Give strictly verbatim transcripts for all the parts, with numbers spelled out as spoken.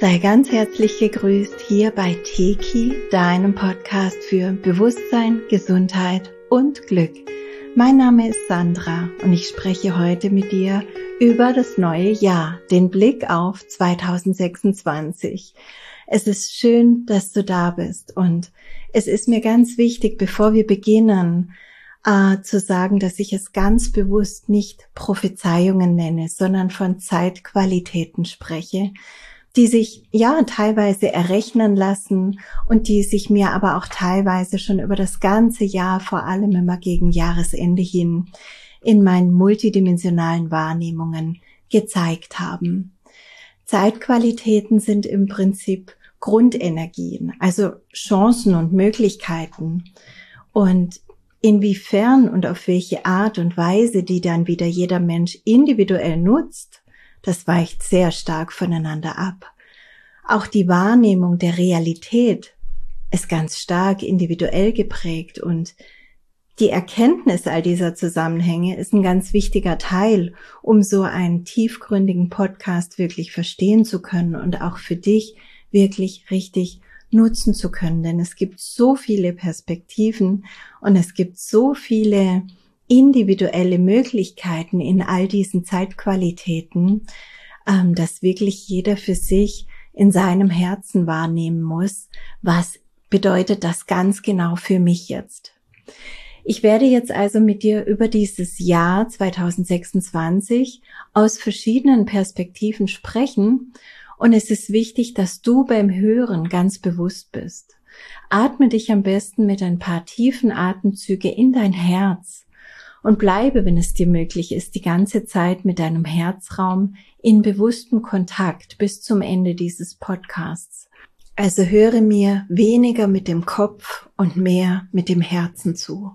Sei ganz herzlich gegrüßt hier bei Teki, deinem Podcast für Bewusstsein, Gesundheit und Glück. Mein Name ist Sandra und ich spreche heute mit dir über das neue Jahr, den Blick auf zwanzig sechsundzwanzig. Es ist schön, dass du da bist und es ist mir ganz wichtig, bevor wir beginnen, äh, zu sagen, dass ich es ganz bewusst nicht Prophezeiungen nenne, sondern von Zeitqualitäten spreche, die sich ja teilweise errechnen lassen und die sich mir aber auch teilweise schon über das ganze Jahr, vor allem immer gegen Jahresende hin, in meinen multidimensionalen Wahrnehmungen gezeigt haben. Zeitqualitäten sind im Prinzip Grundenergien, also Chancen und Möglichkeiten. Und inwiefern und auf welche Art und Weise die dann wieder jeder Mensch individuell nutzt, das weicht sehr stark voneinander ab. Auch die Wahrnehmung der Realität ist ganz stark individuell geprägt und die Erkenntnis all dieser Zusammenhänge ist ein ganz wichtiger Teil, um so einen tiefgründigen Podcast wirklich verstehen zu können und auch für dich wirklich richtig nutzen zu können. Denn es gibt so viele Perspektiven und es gibt so viele individuelle Möglichkeiten in all diesen Zeitqualitäten, ähm, dass wirklich jeder für sich in seinem Herzen wahrnehmen muss, was bedeutet das ganz genau für mich jetzt. Ich werde jetzt also mit dir über dieses Jahr zwanzig sechsundzwanzig aus verschiedenen Perspektiven sprechen und es ist wichtig, dass du beim Hören ganz bewusst bist. Atme dich am besten mit ein paar tiefen Atemzüge in dein Herz und bleibe, wenn es dir möglich ist, die ganze Zeit mit deinem Herzraum in bewusstem Kontakt bis zum Ende dieses Podcasts. Also höre mir weniger mit dem Kopf und mehr mit dem Herzen zu.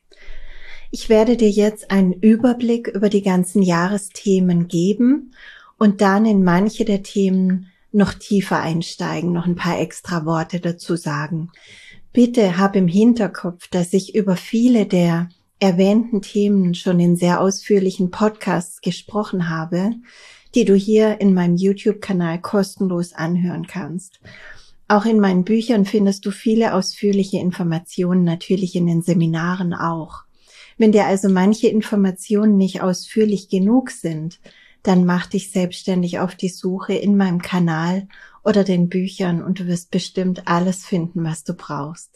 Ich werde dir jetzt einen Überblick über die ganzen Jahresthemen geben und dann in manche der Themen noch tiefer einsteigen, noch ein paar extra Worte dazu sagen. Bitte hab im Hinterkopf, dass ich über viele der erwähnten Themen schon in sehr ausführlichen Podcasts gesprochen habe, die du hier in meinem YouTube-Kanal kostenlos anhören kannst. Auch in meinen Büchern findest du viele ausführliche Informationen, natürlich in den Seminaren auch. Wenn dir also manche Informationen nicht ausführlich genug sind, dann mach dich selbstständig auf die Suche in meinem Kanal oder den Büchern und du wirst bestimmt alles finden, was du brauchst.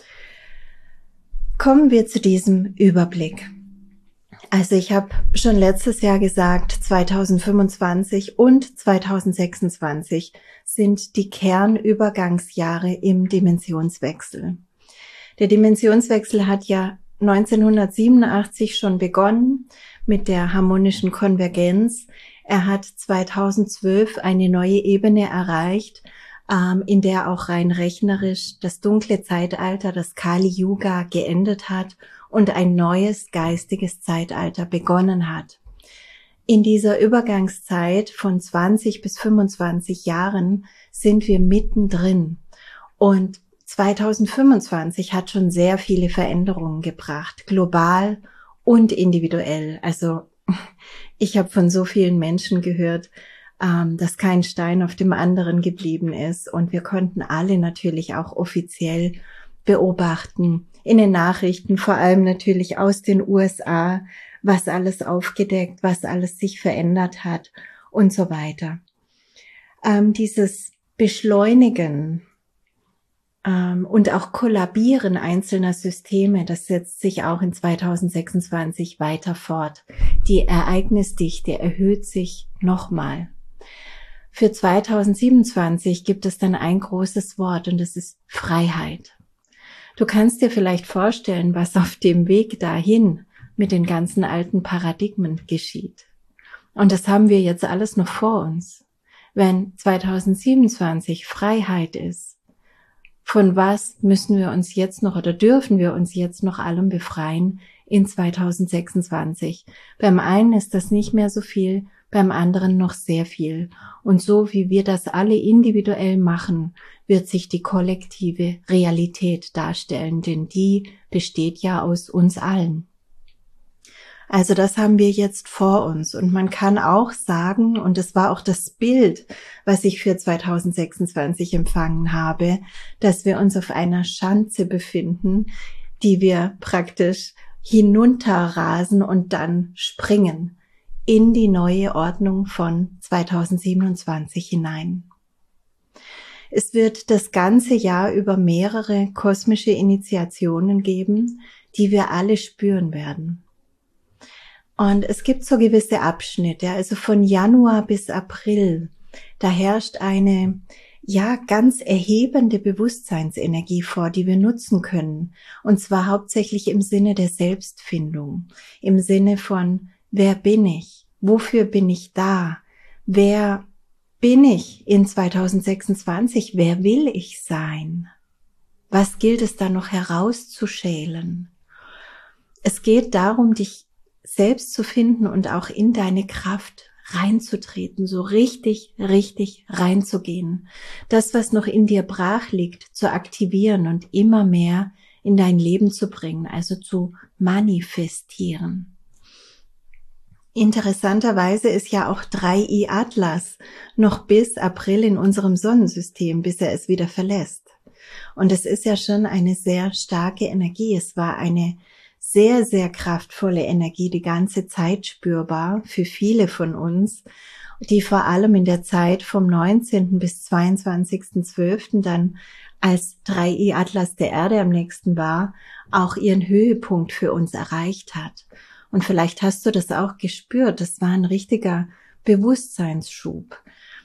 Kommen wir zu diesem Überblick. Also ich habe schon letztes Jahr gesagt, zwanzig fünfundzwanzig und zwanzig sechsundzwanzig sind die Kernübergangsjahre im Dimensionswechsel. Der Dimensionswechsel hat ja neunzehnhundertsiebenundachtzig schon begonnen mit der harmonischen Konvergenz. Er hat zweitausendzwölf eine neue Ebene erreicht, in der auch rein rechnerisch das dunkle Zeitalter, das Kali Yuga, geendet hat und ein neues geistiges Zeitalter begonnen hat. In dieser Übergangszeit von zwanzig bis fünfundzwanzig Jahren sind wir mittendrin und zwanzig fünfundzwanzig hat schon sehr viele Veränderungen gebracht, global und individuell. Also ich habe von so vielen Menschen gehört, dass kein Stein auf dem anderen geblieben ist. Und wir konnten alle natürlich auch offiziell beobachten, in den Nachrichten, vor allem natürlich aus den U S A, was alles aufgedeckt, was alles sich verändert hat und so weiter. Ähm, dieses Beschleunigen ähm, und auch Kollabieren einzelner Systeme, das setzt sich auch in zwanzig sechsundzwanzig weiter fort. Die Ereignisdichte erhöht sich nochmal. Für zwanzig siebenundzwanzig gibt es dann ein großes Wort und das ist Freiheit. Du kannst dir vielleicht vorstellen, was auf dem Weg dahin mit den ganzen alten Paradigmen geschieht. Und das haben wir jetzt alles noch vor uns. Wenn zwanzig siebenundzwanzig Freiheit ist, von was müssen wir uns jetzt noch oder dürfen wir uns jetzt noch allem befreien in zwanzig sechsundzwanzig? Beim einen ist das nicht mehr so viel, beim anderen noch sehr viel. Und so wie wir das alle individuell machen, wird sich die kollektive Realität darstellen, denn die besteht ja aus uns allen. Also das haben wir jetzt vor uns und man kann auch sagen, und das war auch das Bild, was ich für zwanzig sechsundzwanzig empfangen habe, dass wir uns auf einer Schanze befinden, die wir praktisch hinunterrasen und dann springen in die neue Ordnung von zwanzig siebenundzwanzig hinein. Es wird das ganze Jahr über mehrere kosmische Initiationen geben, die wir alle spüren werden. Und es gibt so gewisse Abschnitte, also von Januar bis April, da herrscht eine, ja, ganz erhebende Bewusstseinsenergie vor, die wir nutzen können. Und zwar hauptsächlich im Sinne der Selbstfindung, im Sinne von, wer bin ich? Wofür bin ich da? Wer bin ich in zwanzig sechsundzwanzig? Wer will ich sein? Was gilt es da noch herauszuschälen? Es geht darum, dich selbst zu finden und auch in deine Kraft reinzutreten, so richtig, richtig reinzugehen. Das, was noch in dir brach liegt, zu aktivieren und immer mehr in dein Leben zu bringen, also zu manifestieren. Interessanterweise ist ja auch drei I Atlas noch bis April in unserem Sonnensystem, bis er es wieder verlässt. Und es ist ja schon eine sehr starke Energie. Es war eine sehr, sehr kraftvolle Energie, die ganze Zeit spürbar für viele von uns, die vor allem in der Zeit vom neunzehnten bis zweiundzwanzigsten zwölften dann, als drei I Atlas der Erde am nächsten war, auch ihren Höhepunkt für uns erreicht hat. Und vielleicht hast du das auch gespürt, das war ein richtiger Bewusstseinsschub.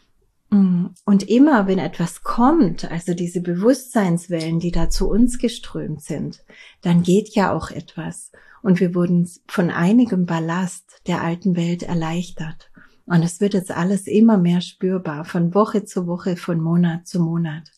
Und immer, wenn etwas kommt, also diese Bewusstseinswellen, die da zu uns geströmt sind, dann geht ja auch etwas. Und wir wurden von einigem Ballast der alten Welt erleichtert. Und es wird jetzt alles immer mehr spürbar, von Woche zu Woche, von Monat zu Monat.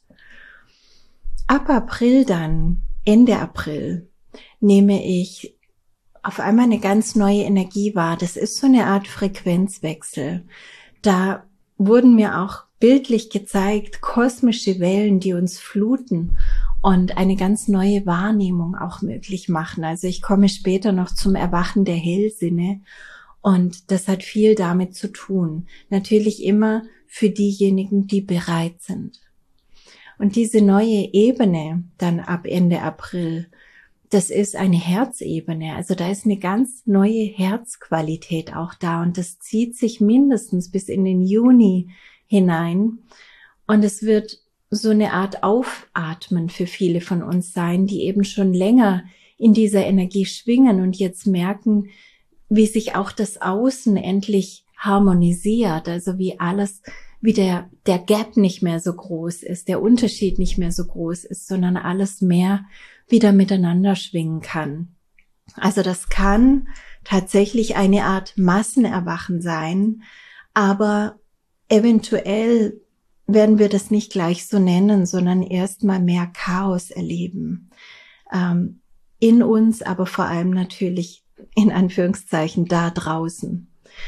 Ab April dann, Ende April, nehme ich auf einmal eine ganz neue Energie wahr. Das ist so eine Art Frequenzwechsel. Da wurden mir auch bildlich gezeigt, kosmische Wellen, die uns fluten und eine ganz neue Wahrnehmung auch möglich machen. Also ich komme später noch zum Erwachen der Hellsinne und das hat viel damit zu tun. Natürlich immer für diejenigen, die bereit sind. Und diese neue Ebene dann ab Ende April, das ist eine Herzebene, also da ist eine ganz neue Herzqualität auch da und das zieht sich mindestens bis in den Juni hinein und es wird so eine Art Aufatmen für viele von uns sein, die eben schon länger in dieser Energie schwingen und jetzt merken, wie sich auch das Außen endlich harmonisiert, also wie alles, wie der, der Gap nicht mehr so groß ist, der Unterschied nicht mehr so groß ist, sondern alles mehr wieder miteinander schwingen kann. Also das kann tatsächlich eine Art Massenerwachen sein, aber eventuell werden wir das nicht gleich so nennen, sondern erstmal mehr Chaos erleben. Ähm, in uns, aber vor allem natürlich in Anführungszeichen da draußen.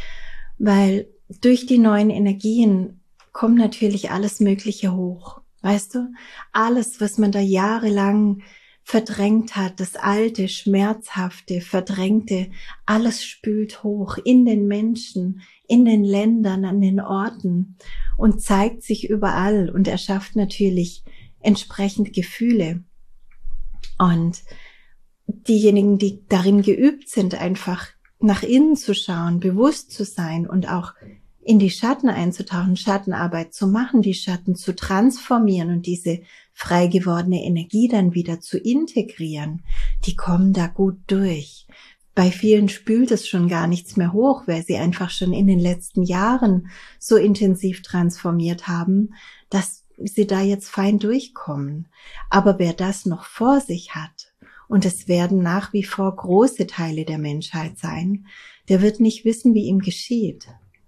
Weil durch die neuen Energien kommt natürlich alles Mögliche hoch. Weißt du? Alles, was man da jahrelang verdrängt hat, das alte, schmerzhafte, verdrängte, alles spült hoch in den Menschen, in den Ländern, an den Orten und zeigt sich überall und erschafft natürlich entsprechend Gefühle. Und diejenigen, die darin geübt sind, einfach nach innen zu schauen, bewusst zu sein und auch in die Schatten einzutauchen, Schattenarbeit zu machen, die Schatten zu transformieren und diese frei gewordene Energie dann wieder zu integrieren, die kommen da gut durch. Bei vielen spült es schon gar nichts mehr hoch, weil sie einfach schon in den letzten Jahren so intensiv transformiert haben, dass sie da jetzt fein durchkommen. Aber wer das noch vor sich hat, und es werden nach wie vor große Teile der Menschheit sein, der wird nicht wissen, wie ihm geschieht.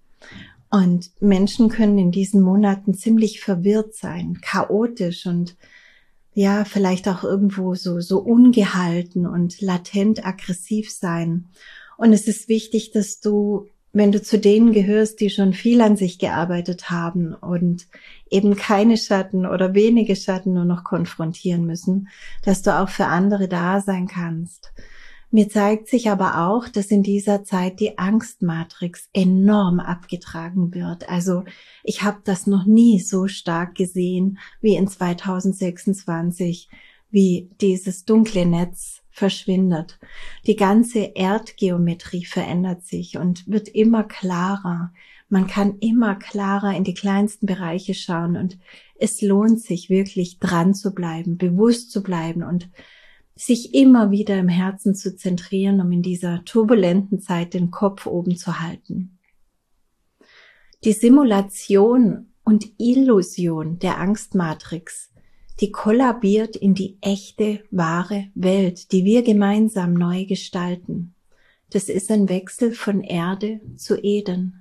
Und Menschen können in diesen Monaten ziemlich verwirrt sein, chaotisch und ja, vielleicht auch irgendwo so, so ungehalten und latent aggressiv sein. Und es ist wichtig, dass du, wenn du zu denen gehörst, die schon viel an sich gearbeitet haben und eben keine Schatten oder wenige Schatten nur noch konfrontieren müssen, dass du auch für andere da sein kannst. Mir zeigt sich aber auch, dass in dieser Zeit die Angstmatrix enorm abgetragen wird. Also ich habe das noch nie so stark gesehen wie in zweitausendsechsundzwanzig, wie dieses dunkle Netz verschwindet. Die ganze Erdgeometrie verändert sich und wird immer klarer. Man kann immer klarer in die kleinsten Bereiche schauen und es lohnt sich wirklich dran zu bleiben, bewusst zu bleiben und sich immer wieder im Herzen zu zentrieren, um in dieser turbulenten Zeit den Kopf oben zu halten. Die Simulation und Illusion der Angstmatrix, die kollabiert in die echte, wahre Welt, die wir gemeinsam neu gestalten. Das ist ein Wechsel von Erde zu Eden.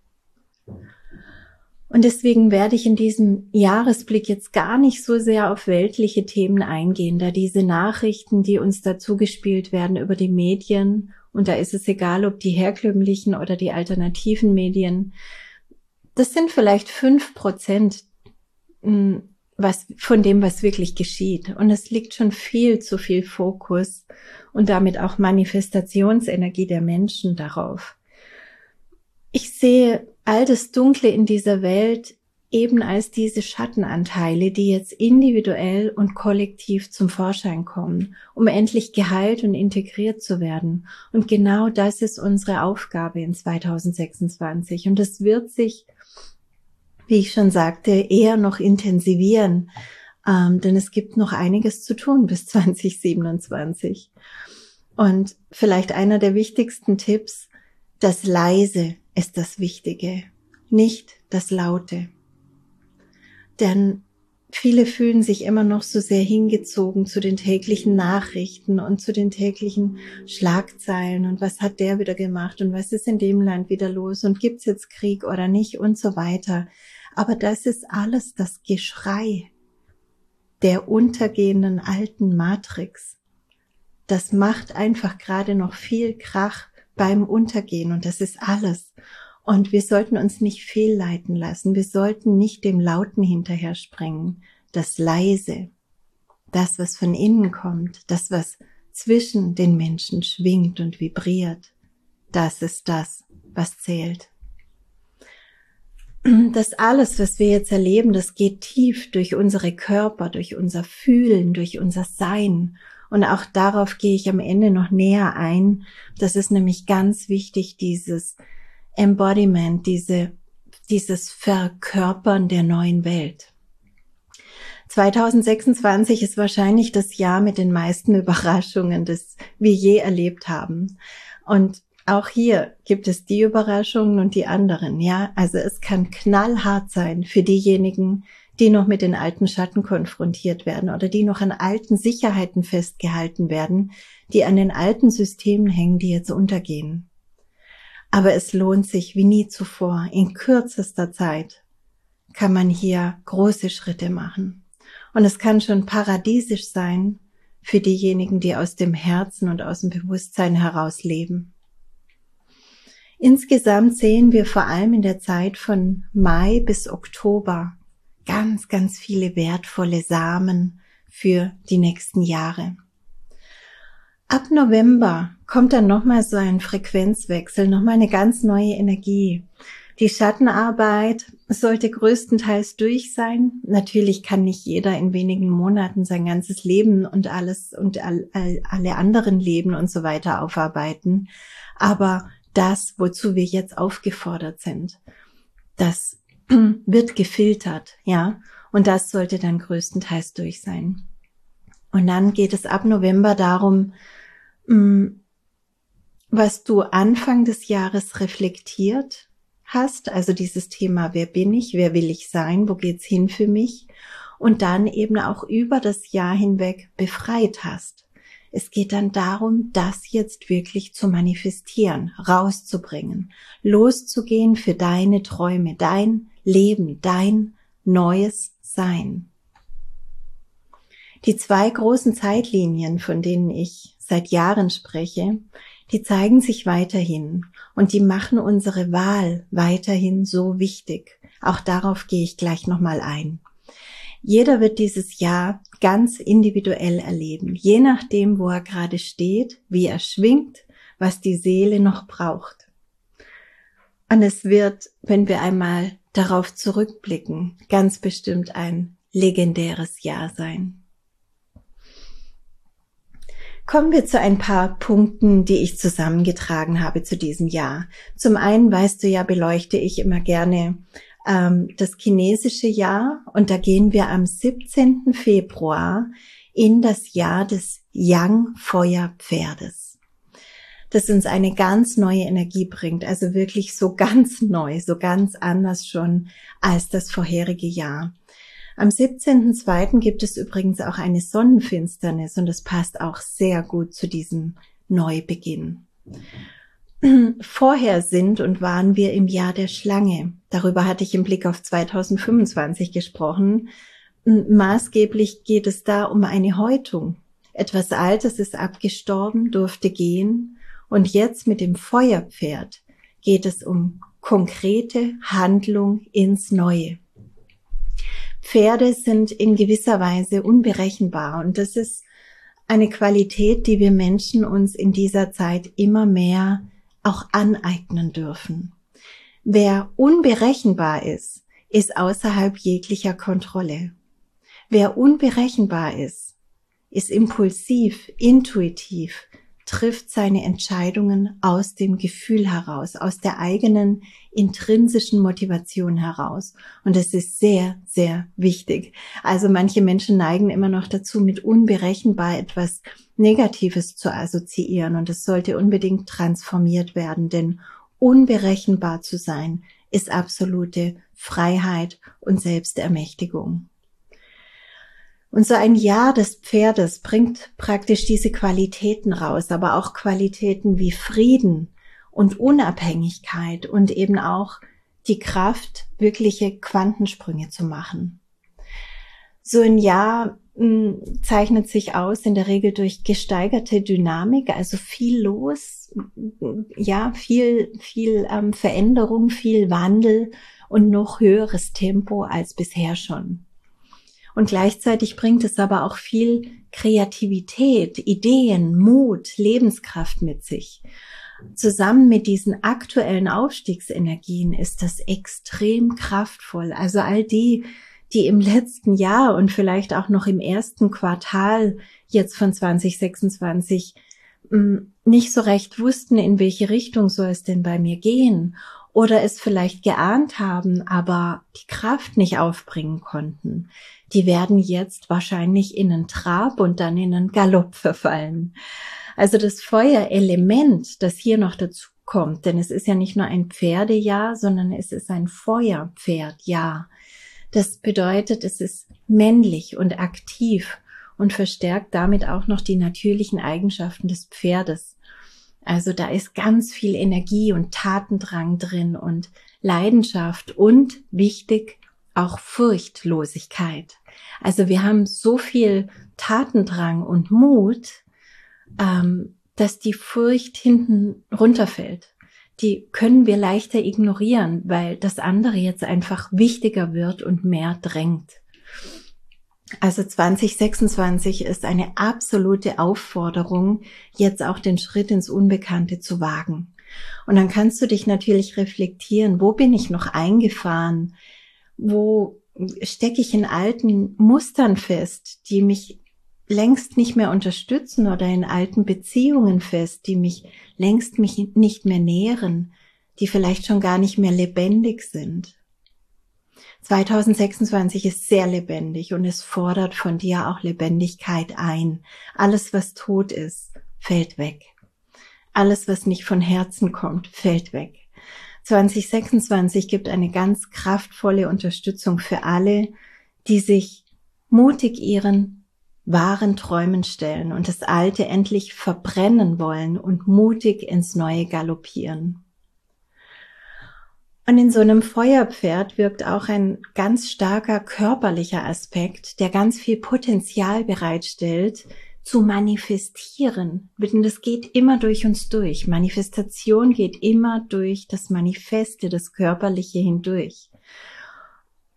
Und deswegen werde ich in diesem Jahresblick jetzt gar nicht so sehr auf weltliche Themen eingehen, da diese Nachrichten, die uns dazu gespielt werden über die Medien, und da ist es egal, ob die herkömmlichen oder die alternativen Medien, das sind vielleicht fünf Prozent was, von dem, was wirklich geschieht. Und es liegt schon viel zu viel Fokus und damit auch Manifestationsenergie der Menschen darauf. Ich sehe all das Dunkle in dieser Welt eben als diese Schattenanteile, die jetzt individuell und kollektiv zum Vorschein kommen, um endlich geheilt und integriert zu werden. Und genau das ist unsere Aufgabe in zweitausendsechsundzwanzig. Und es wird sich, wie ich schon sagte, eher noch intensivieren, ähm, denn es gibt noch einiges zu tun bis zweitausendsiebenundzwanzig. Und vielleicht einer der wichtigsten Tipps: Das Leise ist das Wichtige, nicht das Laute. Denn viele fühlen sich immer noch so sehr hingezogen zu den täglichen Nachrichten und zu den täglichen Schlagzeilen und was hat der wieder gemacht und was ist in dem Land wieder los und gibt's jetzt Krieg oder nicht und so weiter. Aber das ist alles das Geschrei der untergehenden alten Matrix. Das macht einfach gerade noch viel Krach beim Untergehen und das ist alles. Und wir sollten uns nicht fehlleiten lassen. Wir sollten nicht dem Lauten hinterher springen. Das Leise, das, was von innen kommt, das, was zwischen den Menschen schwingt und vibriert, das ist das, was zählt. Das alles, was wir jetzt erleben, das geht tief durch unsere Körper, durch unser Fühlen, durch unser Sein. Und auch darauf gehe ich am Ende noch näher ein. Das ist nämlich ganz wichtig, dieses Embodiment, diese, dieses Verkörpern der neuen Welt. zweitausendsechsundzwanzig ist wahrscheinlich das Jahr mit den meisten Überraschungen, das wir je erlebt haben. Und auch hier gibt es die Überraschungen und die anderen, ja. Also es kann knallhart sein für diejenigen, die noch mit den alten Schatten konfrontiert werden oder die noch an alten Sicherheiten festgehalten werden, die an den alten Systemen hängen, die jetzt untergehen. Aber es lohnt sich wie nie zuvor. In kürzester Zeit kann man hier große Schritte machen. Und es kann schon paradiesisch sein für diejenigen, die aus dem Herzen und aus dem Bewusstsein heraus leben. Insgesamt sehen wir vor allem in der Zeit von Mai bis Oktober ganz, ganz viele wertvolle Samen für die nächsten Jahre. Ab November kommt dann nochmal so ein Frequenzwechsel, nochmal eine ganz neue Energie. Die Schattenarbeit sollte größtenteils durch sein. Natürlich kann nicht jeder in wenigen Monaten sein ganzes Leben und alles und all, all, alle anderen Leben und so weiter aufarbeiten. Aber das, wozu wir jetzt aufgefordert sind, das wird gefiltert, ja. Und das sollte dann größtenteils durch sein. Und dann geht es ab November darum, was du Anfang des Jahres reflektiert hast, also dieses Thema, wer bin ich, wer will ich sein, wo geht's hin für mich, und dann eben auch über das Jahr hinweg befreit hast. Es geht dann darum, das jetzt wirklich zu manifestieren, rauszubringen, loszugehen für deine Träume, dein Leben, dein neues Sein. Die zwei großen Zeitlinien, von denen ich seit Jahren spreche, die zeigen sich weiterhin und die machen unsere Wahl weiterhin so wichtig. Auch darauf gehe ich gleich nochmal ein. Jeder wird dieses Jahr ganz individuell erleben, je nachdem, wo er gerade steht, wie er schwingt, was die Seele noch braucht. Und es wird, wenn wir einmal darauf zurückblicken, ganz bestimmt ein legendäres Jahr sein. Kommen wir zu ein paar Punkten, die ich zusammengetragen habe zu diesem Jahr. Zum einen, weißt du ja, beleuchte ich immer gerne ähm, das chinesische Jahr und da gehen wir am siebzehnten Februar in das Jahr des Yang-Feuerpferdes, das uns eine ganz neue Energie bringt, also wirklich so ganz neu, so ganz anders schon als das vorherige Jahr. Am siebzehnten zweiten gibt es übrigens auch eine Sonnenfinsternis und das passt auch sehr gut zu diesem Neubeginn. Vorher sind und waren wir im Jahr der Schlange. Darüber hatte ich im Blick auf zweitausendfünfundzwanzig gesprochen. Maßgeblich geht es da um eine Häutung. Etwas Altes ist abgestorben, durfte gehen und jetzt mit dem Feuerpferd geht es um konkrete Handlung ins Neue. Pferde sind in gewisser Weise unberechenbar und das ist eine Qualität, die wir Menschen uns in dieser Zeit immer mehr auch aneignen dürfen. Wer unberechenbar ist, ist außerhalb jeglicher Kontrolle. Wer unberechenbar ist, ist impulsiv, intuitiv, trifft seine Entscheidungen aus dem Gefühl heraus, aus der eigenen intrinsischen Motivation heraus. Und das ist sehr, sehr wichtig. Also manche Menschen neigen immer noch dazu, mit unberechenbar etwas Negatives zu assoziieren. Und es sollte unbedingt transformiert werden, denn unberechenbar zu sein ist absolute Freiheit und Selbstermächtigung. Und so ein Jahr des Pferdes bringt praktisch diese Qualitäten raus, aber auch Qualitäten wie Frieden und Unabhängigkeit und eben auch die Kraft, wirkliche Quantensprünge zu machen. So ein Jahr mh, zeichnet sich aus in der Regel durch gesteigerte Dynamik, also viel los, ja, viel, viel ähm, Veränderung, viel Wandel und noch höheres Tempo als bisher schon. Und gleichzeitig bringt es aber auch viel Kreativität, Ideen, Mut, Lebenskraft mit sich. Zusammen mit diesen aktuellen Aufstiegsenergien ist das extrem kraftvoll. Also all die, die im letzten Jahr und vielleicht auch noch im ersten Quartal jetzt von zwanzig sechsundzwanzig nicht so recht wussten, in welche Richtung soll es denn bei mir gehen oder es vielleicht geahnt haben, aber die Kraft nicht aufbringen konnten, die werden jetzt wahrscheinlich in einen Trab und dann in einen Galopp verfallen. Also das Feuerelement, das hier noch dazu kommt, denn es ist ja nicht nur ein Pferdejahr, sondern es ist ein Feuerpferdjahr. Das bedeutet, es ist männlich und aktiv und verstärkt damit auch noch die natürlichen Eigenschaften des Pferdes. Also da ist ganz viel Energie und Tatendrang drin und Leidenschaft und wichtig, auch Furchtlosigkeit. Also wir haben so viel Tatendrang und Mut, ähm, dass die Furcht hinten runterfällt. Die können wir leichter ignorieren, weil das andere jetzt einfach wichtiger wird und mehr drängt. Also zwanzig sechsundzwanzig ist eine absolute Aufforderung, jetzt auch den Schritt ins Unbekannte zu wagen. Und dann kannst du dich natürlich reflektieren, wo bin ich noch eingefahren? Wo stecke ich in alten Mustern fest, die mich längst nicht mehr unterstützen oder in alten Beziehungen fest, die mich längst mich nicht mehr nähren, die vielleicht schon gar nicht mehr lebendig sind. zwanzig sechsundzwanzig ist sehr lebendig und es fordert von dir auch Lebendigkeit ein. Alles, was tot ist, fällt weg. Alles, was nicht von Herzen kommt, fällt weg. zwanzig sechsundzwanzig gibt eine ganz kraftvolle Unterstützung für alle, die sich mutig ihren wahren Träumen stellen und das Alte endlich verbrennen wollen und mutig ins Neue galoppieren. Und in so einem Feuerpferd wirkt auch ein ganz starker körperlicher Aspekt, der ganz viel Potenzial bereitstellt, zu manifestieren. Denn das geht immer durch uns durch. Manifestation geht immer durch das Manifeste, das Körperliche hindurch.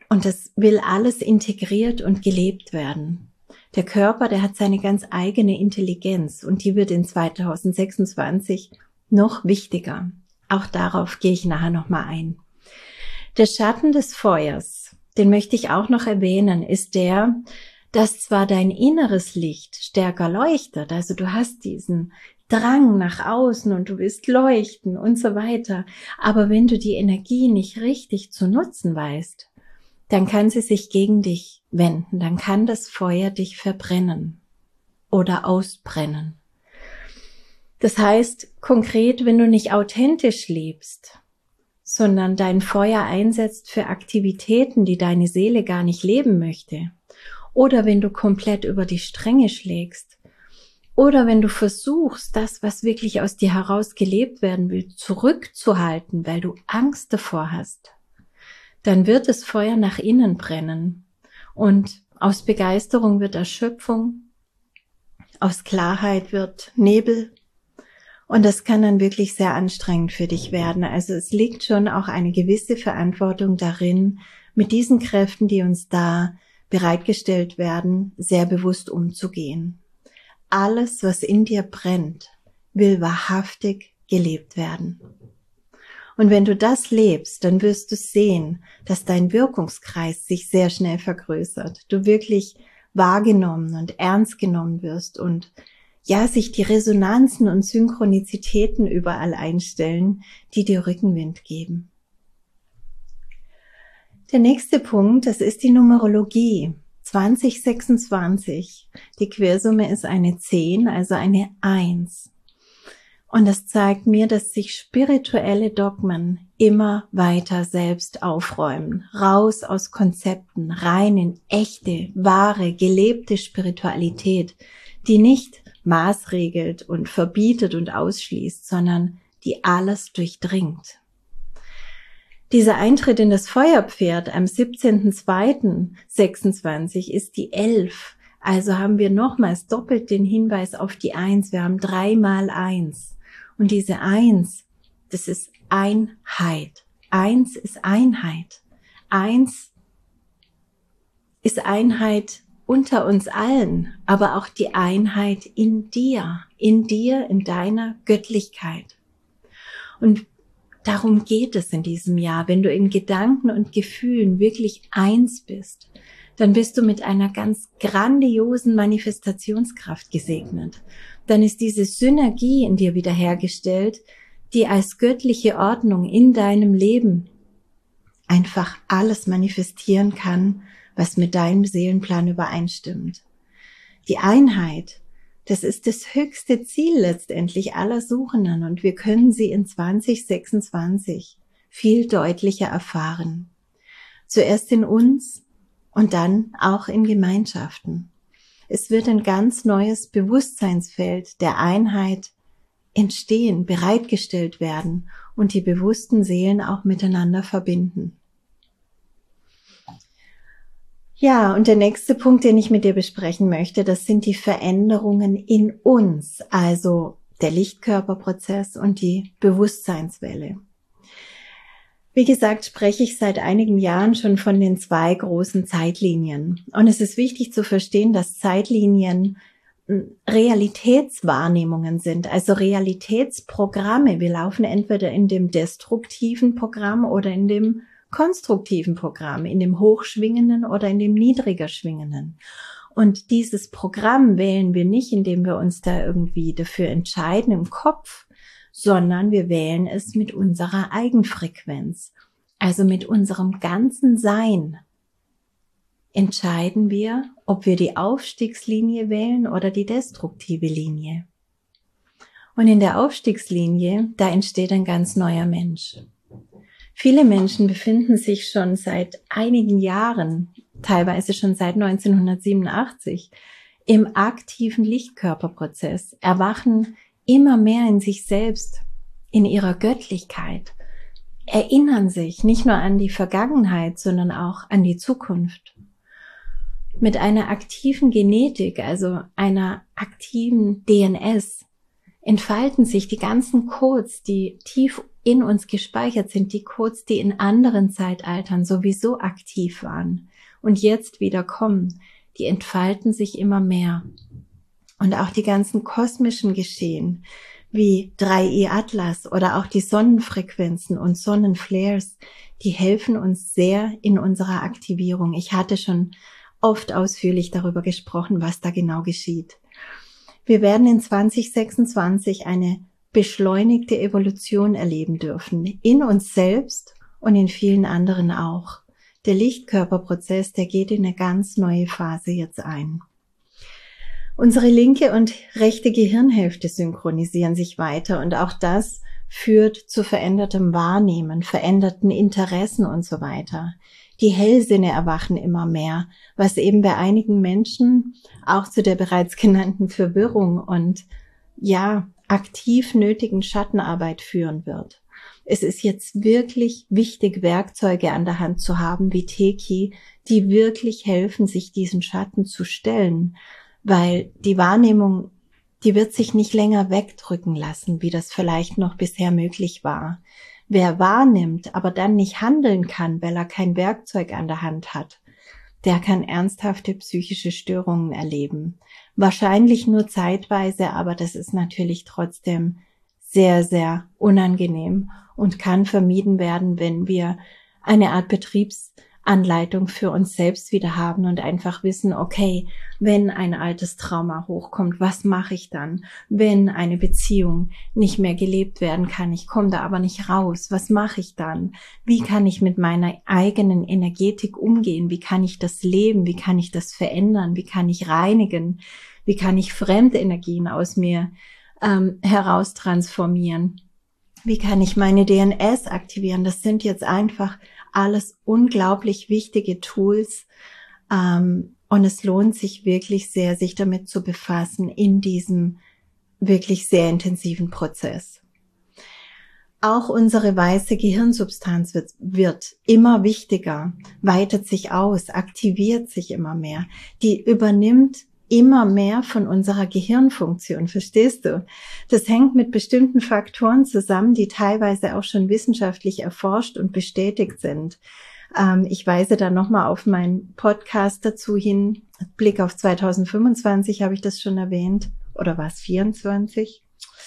Und das will alles integriert und gelebt werden. Der Körper, der hat seine ganz eigene Intelligenz und die wird in zweitausendsechsundzwanzig noch wichtiger. Auch darauf gehe ich nachher nochmal ein. Der Schatten des Feuers, den möchte ich auch noch erwähnen, ist der, dass zwar dein inneres Licht stärker leuchtet, also du hast diesen Drang nach außen und du willst leuchten und so weiter, aber wenn du die Energie nicht richtig zu nutzen weißt, dann kann sie sich gegen dich wenden, dann kann das Feuer dich verbrennen oder ausbrennen. Das heißt konkret, wenn du nicht authentisch lebst, sondern dein Feuer einsetzt für Aktivitäten, die deine Seele gar nicht leben möchte, oder wenn du komplett über die Stränge schlägst, oder wenn du versuchst, das, was wirklich aus dir heraus gelebt werden will, zurückzuhalten, weil du Angst davor hast, dann wird das Feuer nach innen brennen und aus Begeisterung wird Erschöpfung, aus Klarheit wird Nebel und das kann dann wirklich sehr anstrengend für dich werden. Also es liegt schon auch eine gewisse Verantwortung darin, mit diesen Kräften, die uns da bereitgestellt werden, sehr bewusst umzugehen. Alles, was in dir brennt, will wahrhaftig gelebt werden. Und wenn du das lebst, dann wirst du sehen, dass dein Wirkungskreis sich sehr schnell vergrößert. Du wirklich wahrgenommen und ernst genommen wirst und ja, sich die Resonanzen und Synchronizitäten überall einstellen, die dir Rückenwind geben. Der nächste Punkt, das ist die Numerologie. zwanzig sechsundzwanzig. Die Quersumme ist eine zehn, also eine eins. Und das zeigt mir, dass sich spirituelle Dogmen immer weiter selbst aufräumen. Raus aus Konzepten, rein in echte, wahre, gelebte Spiritualität, die nicht maßregelt und verbietet und ausschließt, sondern die alles durchdringt. Dieser Eintritt in das Feuerpferd am siebzehnten zweiten sechsundzwanzig ist die elf. Also haben wir nochmals doppelt den Hinweis auf die eins. Wir haben drei mal eins. Und diese eins, das ist Einheit. eins ist Einheit. eins ist Einheit unter uns allen, aber auch die Einheit in dir, in dir, in deiner Göttlichkeit. Und darum geht es in diesem Jahr. Wenn du in Gedanken und Gefühlen wirklich eins bist, dann bist du mit einer ganz grandiosen Manifestationskraft gesegnet. Dann ist diese Synergie in dir wiederhergestellt, die als göttliche Ordnung in deinem Leben einfach alles manifestieren kann, was mit deinem Seelenplan übereinstimmt. Die Einheit, das ist das höchste Ziel letztendlich aller Suchenden und wir können sie in zwanzig sechsundzwanzig viel deutlicher erfahren. Zuerst in uns und dann auch in Gemeinschaften. Es wird ein ganz neues Bewusstseinsfeld der Einheit entstehen, bereitgestellt werden und die bewussten Seelen auch miteinander verbinden. Ja, und der nächste Punkt, den ich mit dir besprechen möchte, das sind die Veränderungen in uns, also der Lichtkörperprozess und die Bewusstseinswelle. Wie gesagt, spreche ich seit einigen Jahren schon von den zwei großen Zeitlinien. Und es ist wichtig zu verstehen, dass Zeitlinien Realitätswahrnehmungen sind, also Realitätsprogramme. Wir laufen entweder in dem destruktiven Programm oder in dem konstruktiven Programm, in dem hochschwingenden oder in dem niedriger schwingenden. Und dieses Programm wählen wir nicht, indem wir uns da irgendwie dafür entscheiden im Kopf, sondern wir wählen es mit unserer Eigenfrequenz, also mit unserem ganzen Sein. Entscheiden wir, ob wir die Aufstiegslinie wählen oder die destruktive Linie. Und in der Aufstiegslinie, da entsteht ein ganz neuer Mensch. Viele Menschen befinden sich schon seit einigen Jahren, teilweise schon seit neunzehnhundertsiebenundachtzig, im aktiven Lichtkörperprozess, erwachen immer mehr in sich selbst, in ihrer Göttlichkeit, erinnern sich nicht nur an die Vergangenheit, sondern auch an die Zukunft. Mit einer aktiven Genetik, also einer aktiven D N S, entfalten sich die ganzen Codes, die tief in uns gespeichert sind, die Codes, die in anderen Zeitaltern sowieso aktiv waren und jetzt wieder kommen, die entfalten sich immer mehr. Und auch die ganzen kosmischen Geschehen, wie drei I Atlas oder auch die Sonnenfrequenzen und Sonnenflares, die helfen uns sehr in unserer Aktivierung. Ich hatte schon oft ausführlich darüber gesprochen, was da genau geschieht. Wir werden in zwanzig sechsundzwanzig eine beschleunigte Evolution erleben dürfen, in uns selbst und in vielen anderen auch. Der Lichtkörperprozess, der geht in eine ganz neue Phase jetzt ein. Unsere linke und rechte Gehirnhälfte synchronisieren sich weiter und auch das führt zu verändertem Wahrnehmen, veränderten Interessen und so weiter. Die Hellsinne erwachen immer mehr, was eben bei einigen Menschen auch zu der bereits genannten Verwirrung und ja, aktiv nötigen Schattenarbeit führen wird. Es ist jetzt wirklich wichtig, Werkzeuge an der Hand zu haben wie Teki, die wirklich helfen, sich diesen Schatten zu stellen, weil die Wahrnehmung, die wird sich nicht länger wegdrücken lassen, wie das vielleicht noch bisher möglich war. Wer wahrnimmt, aber dann nicht handeln kann, weil er kein Werkzeug an der Hand hat, der kann ernsthafte psychische Störungen erleben. Wahrscheinlich nur zeitweise, aber das ist natürlich trotzdem sehr, sehr unangenehm und kann vermieden werden, wenn wir eine Art Betriebsanleitung für uns selbst wieder haben und einfach wissen, okay, wenn ein altes Trauma hochkommt, was mache ich dann? Wenn eine Beziehung nicht mehr gelebt werden kann, ich komme da aber nicht raus, was mache ich dann? Wie kann ich mit meiner eigenen Energetik umgehen? Wie kann ich das leben? Wie kann ich das verändern? Wie kann ich reinigen? Wie kann ich Fremdenergien aus mir ähm, heraus transformieren? Wie kann ich meine D N S aktivieren? Das sind jetzt einfach alles unglaublich wichtige Tools, ähm, und es lohnt sich wirklich sehr, sich damit zu befassen in diesem wirklich sehr intensiven Prozess. Auch unsere weiße Gehirnsubstanz wird, wird immer wichtiger, weitet sich aus, aktiviert sich immer mehr. Die übernimmt immer mehr von unserer Gehirnfunktion, verstehst du? Das hängt mit bestimmten Faktoren zusammen, die teilweise auch schon wissenschaftlich erforscht und bestätigt sind. Ähm, ich weise da nochmal auf meinen Podcast dazu hin. Blick auf zwanzig fünfundzwanzig habe ich das schon erwähnt. Oder war es vierundzwanzig?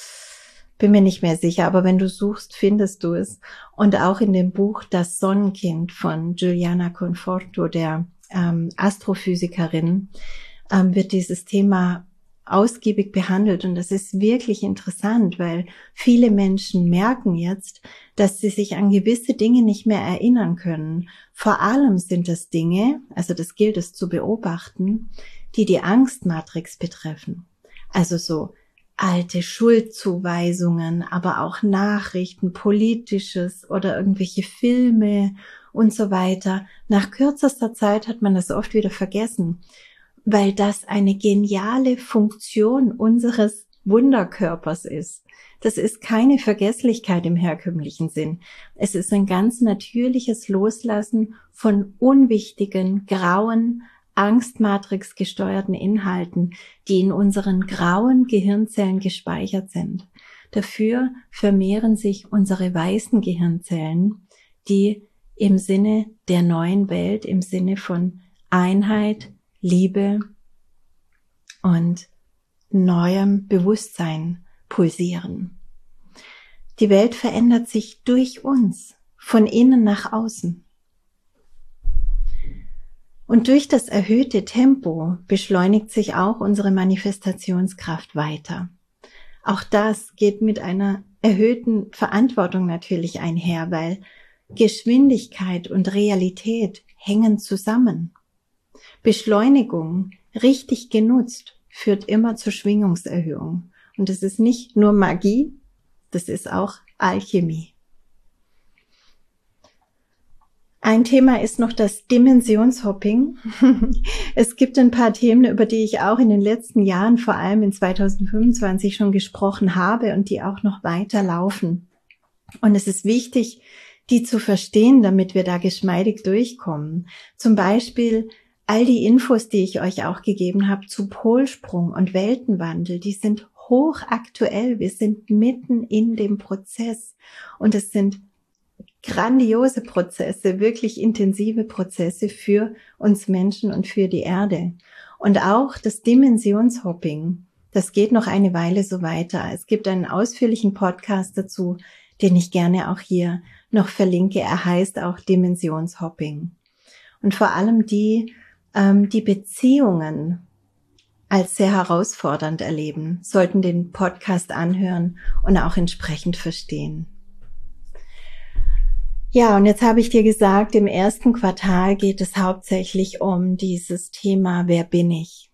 Bin mir nicht mehr sicher, aber wenn du suchst, findest du es. Und auch in dem Buch Das Sonnenkind von Giuliana Conforto, der ähm, Astrophysikerin, ähm, wird dieses Thema ausgiebig behandelt. Und das ist wirklich interessant, weil viele Menschen merken jetzt, dass sie sich an gewisse Dinge nicht mehr erinnern können. Vor allem sind das Dinge, also das gilt es zu beobachten, die die Angstmatrix betreffen. Also so alte Schuldzuweisungen, aber auch Nachrichten, politisches oder irgendwelche Filme und so weiter. Nach kürzester Zeit hat man das oft wieder vergessen, weil das eine geniale Funktion unseres Wunderkörpers ist. Das ist keine Vergesslichkeit im herkömmlichen Sinn. Es ist ein ganz natürliches Loslassen von unwichtigen, grauen, Angstmatrix gesteuerten Inhalten, die in unseren grauen Gehirnzellen gespeichert sind. Dafür vermehren sich unsere weißen Gehirnzellen, die im Sinne der neuen Welt, im Sinne von Einheit, Liebe und neuem Bewusstsein pulsieren. Die Welt verändert sich durch uns, von innen nach außen. Und durch das erhöhte Tempo beschleunigt sich auch unsere Manifestationskraft weiter. Auch das geht mit einer erhöhten Verantwortung natürlich einher, weil Geschwindigkeit und Realität hängen zusammen. Beschleunigung, richtig genutzt, führt immer zur Schwingungserhöhung. Und das ist nicht nur Magie, das ist auch Alchemie. Ein Thema ist noch das Dimensionshopping. Es gibt ein paar Themen, über die ich auch in den letzten Jahren, vor allem in zwanzig fünfundzwanzig schon gesprochen habe und die auch noch weiter laufen. Und es ist wichtig, die zu verstehen, damit wir da geschmeidig durchkommen. Zum Beispiel all die Infos, die ich euch auch gegeben habe zu Polsprung und Weltenwandel, die sind hochaktuell. Wir sind mitten in dem Prozess und es sind grandiose Prozesse, wirklich intensive Prozesse für uns Menschen und für die Erde. Und auch das Dimensionshopping, das geht noch eine Weile so weiter. Es gibt einen ausführlichen Podcast dazu, den ich gerne auch hier noch verlinke. Er heißt auch Dimensionshopping. Und vor allem die, ähm, die Beziehungen als sehr herausfordernd erleben, sollten den Podcast anhören und auch entsprechend verstehen. Ja, und jetzt habe ich dir gesagt, im ersten Quartal geht es hauptsächlich um dieses Thema, wer bin ich?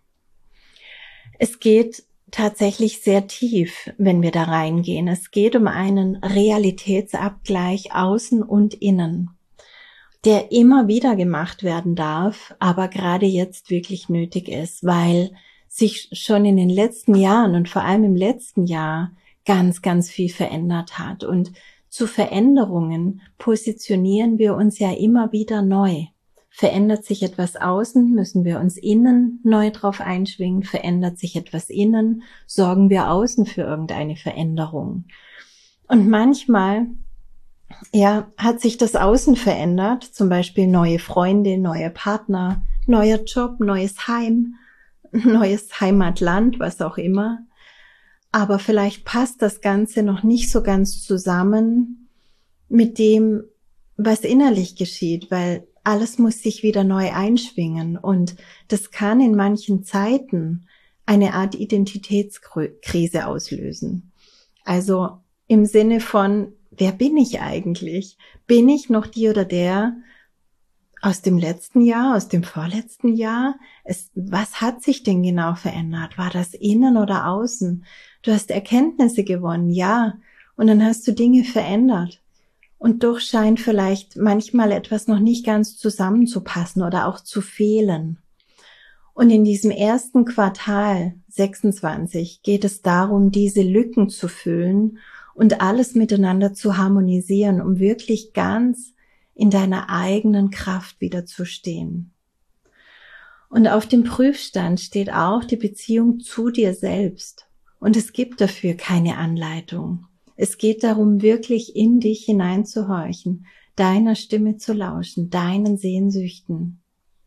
Es geht tatsächlich sehr tief, wenn wir da reingehen. Es geht um einen Realitätsabgleich außen und innen, der immer wieder gemacht werden darf, aber gerade jetzt wirklich nötig ist, weil sich schon in den letzten Jahren und vor allem im letzten Jahr ganz, ganz viel verändert hat. Und zu Veränderungen positionieren wir uns ja immer wieder neu. Verändert sich etwas außen, müssen wir uns innen neu drauf einschwingen. Verändert sich etwas innen, sorgen wir außen für irgendeine Veränderung. Und manchmal, ja, hat sich das Außen verändert, zum Beispiel neue Freunde, neue Partner, neuer Job, neues Heim, neues Heimatland, was auch immer. Aber vielleicht passt das Ganze noch nicht so ganz zusammen mit dem, was innerlich geschieht, weil alles muss sich wieder neu einschwingen und das kann in manchen Zeiten eine Art Identitätskrise auslösen. Also im Sinne von, wer bin ich eigentlich? Bin ich noch die oder der aus dem letzten Jahr, aus dem vorletzten Jahr? Es, was hat sich denn genau verändert? War das innen oder außen? Du hast Erkenntnisse gewonnen, ja, und dann hast du Dinge verändert. Und doch scheint vielleicht manchmal etwas noch nicht ganz zusammenzupassen oder auch zu fehlen. Und in diesem ersten Quartal sechsundzwanzig geht es darum, diese Lücken zu füllen und alles miteinander zu harmonisieren, um wirklich ganz in deiner eigenen Kraft wieder zu stehen. Und auf dem Prüfstand steht auch die Beziehung zu dir selbst. Und es gibt dafür keine Anleitung. Es geht darum, wirklich in dich hineinzuhorchen, deiner Stimme zu lauschen, deinen Sehnsüchten.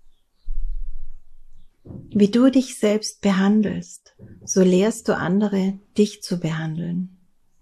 Wie du dich selbst behandelst, so lehrst du andere, dich zu behandeln.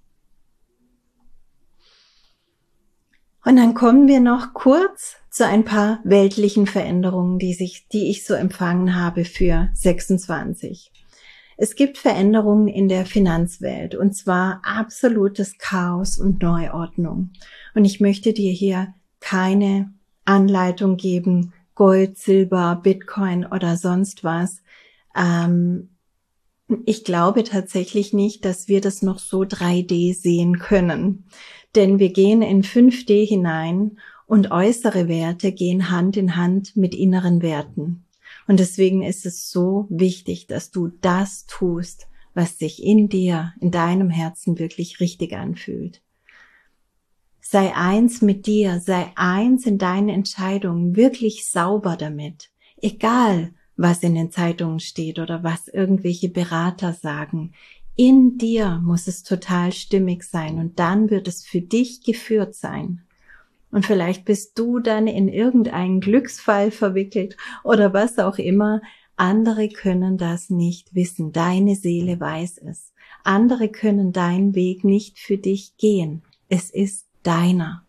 Und dann kommen wir noch kurz zu ein paar weltlichen Veränderungen, die sich, die ich so empfangen habe für sechsundzwanzig. Es gibt Veränderungen in der Finanzwelt und zwar absolutes Chaos und Neuordnung. Und ich möchte dir hier keine Anleitung geben, Gold, Silber, Bitcoin oder sonst was. Ähm, ich glaube tatsächlich nicht, dass wir das noch so drei D sehen können. Denn wir gehen in fünf D hinein und äußere Werte gehen Hand in Hand mit inneren Werten. Und deswegen ist es so wichtig, dass du das tust, was sich in dir, in deinem Herzen wirklich richtig anfühlt. Sei eins mit dir, sei eins in deinen Entscheidungen, wirklich sauber damit. Egal, was in den Zeitungen steht oder was irgendwelche Berater sagen. In dir muss es total stimmig sein und dann wird es für dich geführt sein. Und vielleicht bist du dann in irgendeinen Glücksfall verwickelt oder was auch immer. Andere können das nicht wissen. Deine Seele weiß es. Andere können deinen Weg nicht für dich gehen. Es ist deiner.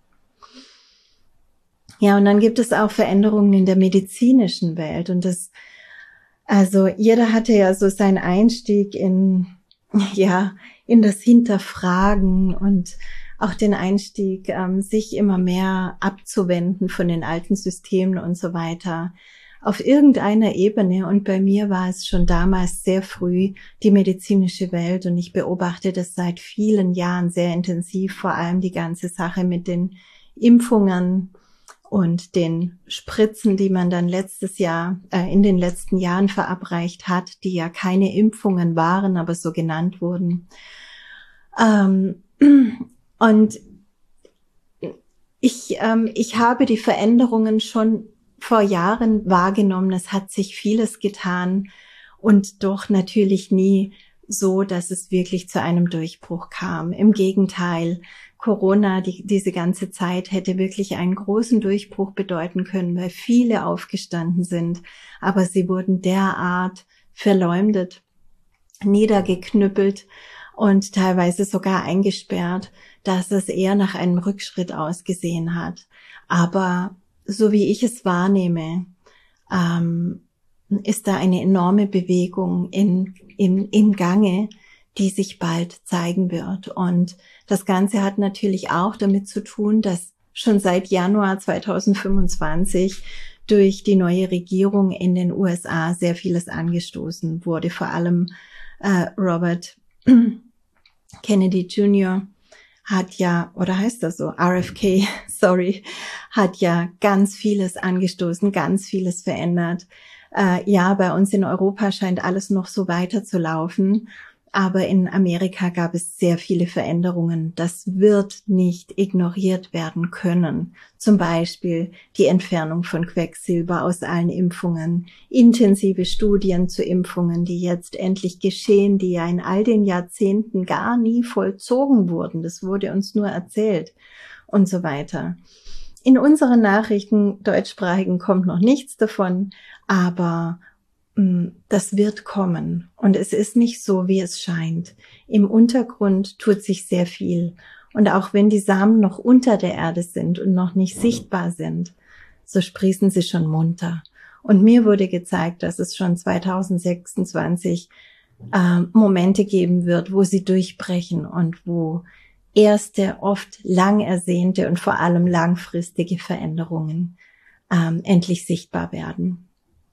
Ja, und dann gibt es auch Veränderungen in der medizinischen Welt. Und das, also jeder hatte ja so seinen Einstieg in, ja, in das Hinterfragen und auch den Einstieg, ähm, sich immer mehr abzuwenden von den alten Systemen und so weiter, auf irgendeiner Ebene. Und bei mir war es schon damals sehr früh die medizinische Welt und ich beobachte das seit vielen Jahren sehr intensiv, vor allem die ganze Sache mit den Impfungen und den Spritzen, die man dann letztes Jahr, äh, in den letzten Jahren verabreicht hat, die ja keine Impfungen waren, aber so genannt wurden. Ähm, Und ich, ähm, ich habe die Veränderungen schon vor Jahren wahrgenommen. Es hat sich vieles getan und doch natürlich nie so, dass es wirklich zu einem Durchbruch kam. Im Gegenteil, Corona, die, diese ganze Zeit hätte wirklich einen großen Durchbruch bedeuten können, weil viele aufgestanden sind, aber sie wurden derart verleumdet, niedergeknüppelt und teilweise sogar eingesperrt, dass es eher nach einem Rückschritt ausgesehen hat. Aber so wie ich es wahrnehme, ähm, ist da eine enorme Bewegung in, in, im Gange, die sich bald zeigen wird. Und das Ganze hat natürlich auch damit zu tun, dass schon seit Januar zweitausendfünfundzwanzig durch die neue Regierung in den U S A sehr vieles angestoßen wurde. Vor allem äh, Robert Kennedy Junior hat ja, oder heißt das so, R F K, sorry, hat ja ganz vieles angestoßen, ganz vieles verändert. Äh, ja, bei uns in Europa scheint alles noch so weiter zu laufen, aber in Amerika gab es sehr viele Veränderungen. Das wird nicht ignoriert werden können. Zum Beispiel die Entfernung von Quecksilber aus allen Impfungen, intensive Studien zu Impfungen, die jetzt endlich geschehen, die ja in all den Jahrzehnten gar nie vollzogen wurden. Das wurde uns nur erzählt und so weiter. In unseren Nachrichten, deutschsprachigen, kommt noch nichts davon, aber das wird kommen. Und es ist nicht so, wie es scheint. Im Untergrund tut sich sehr viel. Und auch wenn die Samen noch unter der Erde sind und noch nicht sichtbar sind, so sprießen sie schon munter. Und mir wurde gezeigt, dass es schon zweitausendsechsundzwanzig äh, Momente geben wird, wo sie durchbrechen und wo erste, oft lang ersehnte und vor allem langfristige Veränderungen ähm, endlich sichtbar werden.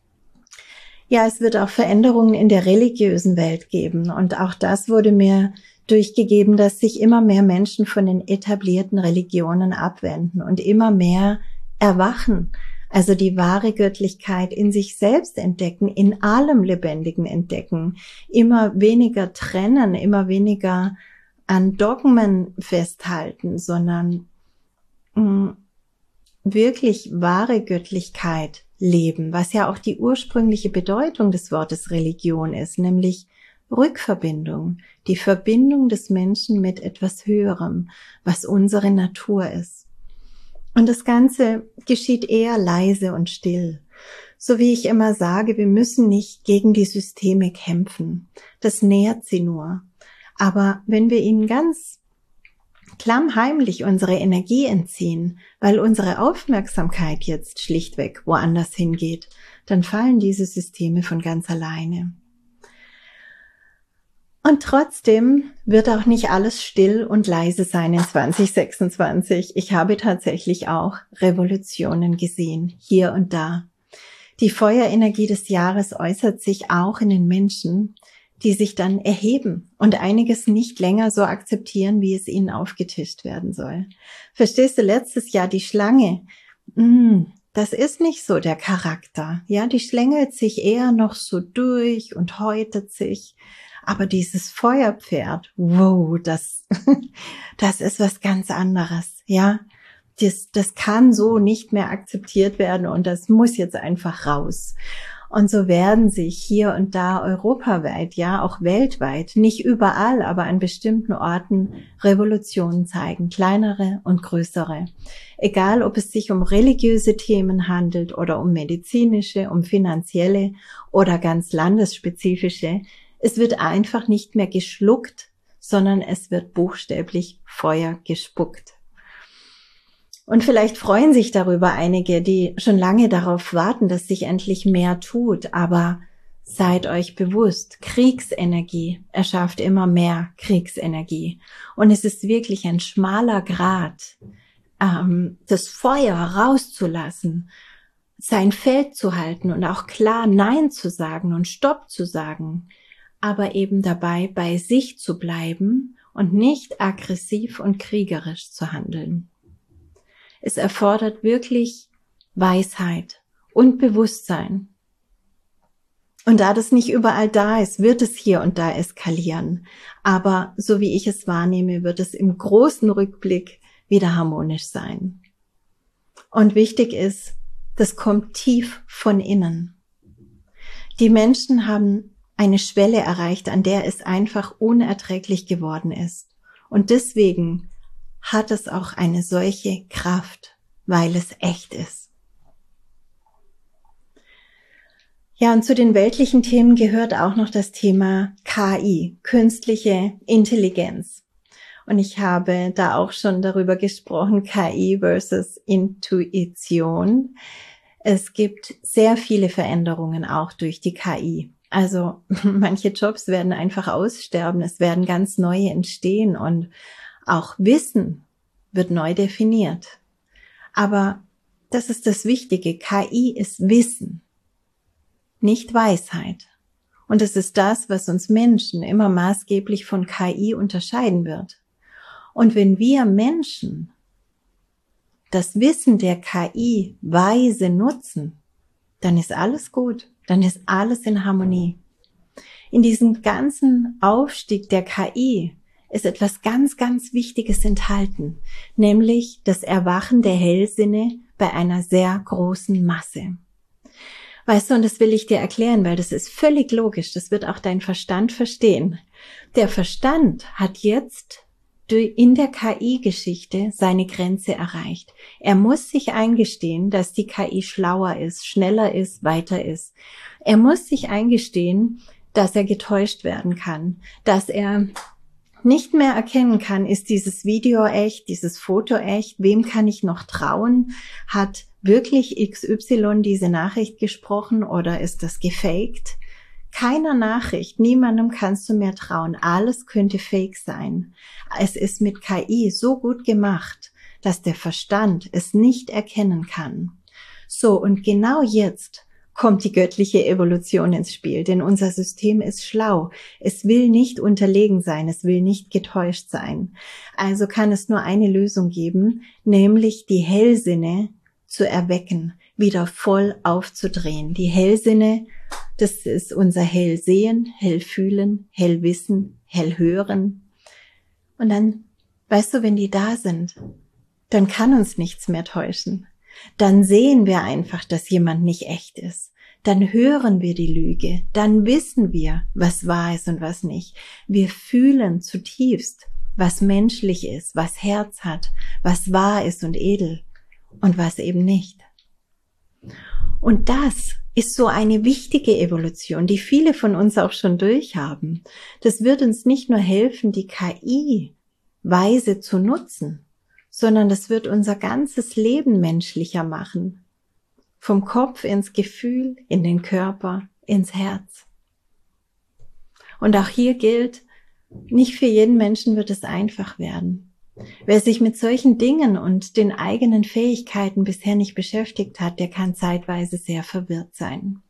Ja, es wird auch Veränderungen in der religiösen Welt geben. Und auch das wurde mir durchgegeben, dass sich immer mehr Menschen von den etablierten Religionen abwenden und immer mehr erwachen. Also die wahre Göttlichkeit in sich selbst entdecken, in allem Lebendigen entdecken. Immer weniger trennen, immer weniger an Dogmen festhalten, sondern mh, wirklich wahre Göttlichkeit leben, was ja auch die ursprüngliche Bedeutung des Wortes Religion ist, nämlich Rückverbindung, die Verbindung des Menschen mit etwas Höherem, was unsere Natur ist. Und das Ganze geschieht eher leise und still. So wie ich immer sage, wir müssen nicht gegen die Systeme kämpfen. Das nährt sie nur. Aber wenn wir ihnen ganz klammheimlich unsere Energie entziehen, weil unsere Aufmerksamkeit jetzt schlichtweg woanders hingeht, dann fallen diese Systeme von ganz alleine. Und trotzdem wird auch nicht alles still und leise sein in zwanzig sechsundzwanzig. Ich habe tatsächlich auch Revolutionen gesehen, hier und da. Die Feuerenergie des Jahres äußert sich auch in den Menschen, die sich dann erheben und einiges nicht länger so akzeptieren, wie es ihnen aufgetischt werden soll. Verstehst du, letztes Jahr die Schlange, mh, das ist nicht so der Charakter. Ja, die schlängelt sich eher noch so durch und häutet sich. Aber dieses Feuerpferd, wow, das, das ist was ganz anderes. Ja, das, das kann so nicht mehr akzeptiert werden und das muss jetzt einfach raus. Und so werden sich hier und da europaweit, ja auch weltweit, nicht überall, aber an bestimmten Orten Revolutionen zeigen, kleinere und größere. Egal, ob es sich um religiöse Themen handelt oder um medizinische, um finanzielle oder ganz landesspezifische. Es wird einfach nicht mehr geschluckt, sondern es wird buchstäblich Feuer gespuckt. Und vielleicht freuen sich darüber einige, die schon lange darauf warten, dass sich endlich mehr tut. Aber seid euch bewusst, Kriegsenergie erschafft immer mehr Kriegsenergie. Und es ist wirklich ein schmaler Grat, ähm, das Feuer rauszulassen, sein Feld zu halten und auch klar Nein zu sagen und Stopp zu sagen, aber eben dabei bei sich zu bleiben und nicht aggressiv und kriegerisch zu handeln. Es erfordert wirklich Weisheit und Bewusstsein. Und da das nicht überall da ist, wird es hier und da eskalieren. Aber so wie ich es wahrnehme, wird es im großen Rückblick wieder harmonisch sein. Und wichtig ist, das kommt tief von innen. Die Menschen haben eine Schwelle erreicht, an der es einfach unerträglich geworden ist. Und deswegen hat es auch eine solche Kraft, weil es echt ist. Ja, und zu den weltlichen Themen gehört auch noch das Thema K I, künstliche Intelligenz. Und ich habe da auch schon darüber gesprochen, K I versus Intuition. Es gibt sehr viele Veränderungen auch durch die K I. Also manche Jobs werden einfach aussterben, es werden ganz neue entstehen und auch Wissen wird neu definiert. Aber das ist das Wichtige, K I ist Wissen, nicht Weisheit. Und es ist das, was uns Menschen immer maßgeblich von K I unterscheiden wird. Und wenn wir Menschen das Wissen der K I weise nutzen, dann ist alles gut, dann ist alles in Harmonie. In diesem ganzen Aufstieg der K I ist etwas ganz, ganz Wichtiges enthalten, nämlich das Erwachen der Hellsinne bei einer sehr großen Masse. Weißt du, und das will ich dir erklären, weil das ist völlig logisch, das wird auch dein Verstand verstehen. Der Verstand hat jetzt in der K I-Geschichte seine Grenze erreicht. Er muss sich eingestehen, dass die K I schlauer ist, schneller ist, weiter ist. Er muss sich eingestehen, dass er getäuscht werden kann, dass er nicht mehr erkennen kann, ist dieses Video echt, dieses Foto echt, wem kann ich noch trauen? Hat wirklich X Y diese Nachricht gesprochen oder ist das gefaked? Keiner Nachricht, niemandem kannst du mehr trauen, alles könnte fake sein. Es ist mit K I so gut gemacht, dass der Verstand es nicht erkennen kann. So, und genau jetzt kommt die göttliche Evolution ins Spiel, denn unser System ist schlau. Es will nicht unterlegen sein, es will nicht getäuscht sein. Also kann es nur eine Lösung geben, nämlich die Hellsinne zu erwecken, wieder voll aufzudrehen. Die Hellsinne, das ist unser Hellsehen, Hellfühlen, Hellwissen, Hellhören. Und dann, weißt du, wenn die da sind, dann kann uns nichts mehr täuschen. Dann sehen wir einfach, dass jemand nicht echt ist. Dann hören wir die Lüge. Dann wissen wir, was wahr ist und was nicht. Wir fühlen zutiefst, was menschlich ist, was Herz hat, was wahr ist und edel und was eben nicht. Und das ist so eine wichtige Evolution, die viele von uns auch schon durchhaben. Das wird uns nicht nur helfen, die K I weise zu nutzen, sondern das wird unser ganzes Leben menschlicher machen. Vom Kopf ins Gefühl, in den Körper, ins Herz. Und auch hier gilt, nicht für jeden Menschen wird es einfach werden. Wer sich mit solchen Dingen und den eigenen Fähigkeiten bisher nicht beschäftigt hat, der kann zeitweise sehr verwirrt sein.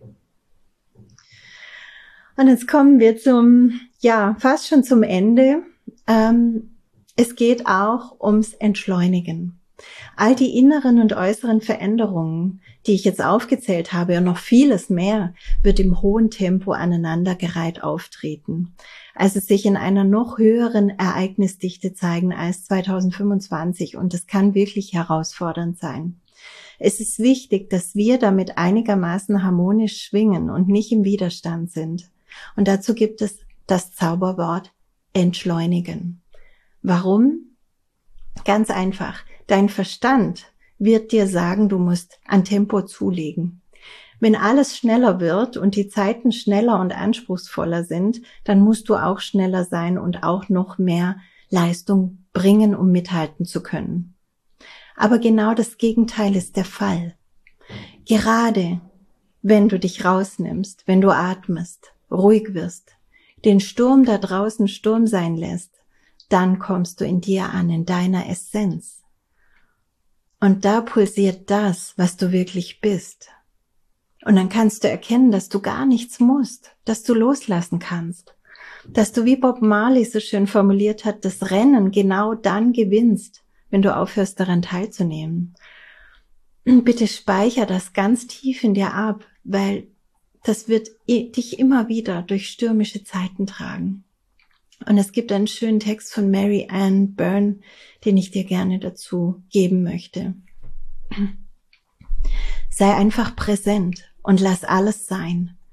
Und jetzt kommen wir zum, ja, fast schon zum Ende. Ähm, es geht auch ums Entschleunigen. All die inneren und äußeren Veränderungen, die ich jetzt aufgezählt habe und noch vieles mehr, wird im hohen Tempo aneinandergereiht auftreten. Also sich in einer noch höheren Ereignisdichte zeigen als zweitausendfünfundzwanzig und das kann wirklich herausfordernd sein. Es ist wichtig, dass wir damit einigermaßen harmonisch schwingen und nicht im Widerstand sind. Und dazu gibt es das Zauberwort entschleunigen. Warum? Ganz einfach. Dein Verstand wird dir sagen, du musst an Tempo zulegen. Wenn alles schneller wird und die Zeiten schneller und anspruchsvoller sind, dann musst du auch schneller sein und auch noch mehr Leistung bringen, um mithalten zu können. Aber genau das Gegenteil ist der Fall. Gerade wenn du dich rausnimmst, wenn du atmest, ruhig wirst, den Sturm da draußen Sturm sein lässt, dann kommst du in dir an, in deiner Essenz. Und da pulsiert das, was du wirklich bist. Und dann kannst du erkennen, dass du gar nichts musst, dass du loslassen kannst, dass du, wie Bob Marley so schön formuliert hat, das Rennen genau dann gewinnst, wenn du aufhörst, daran teilzunehmen. Bitte speicher das ganz tief in dir ab, weil das wird dich immer wieder durch stürmische Zeiten tragen. Und es gibt einen schönen Text von Mary Ann Byrne, den ich dir gerne dazu geben möchte. Sei einfach präsent und lass alles sein.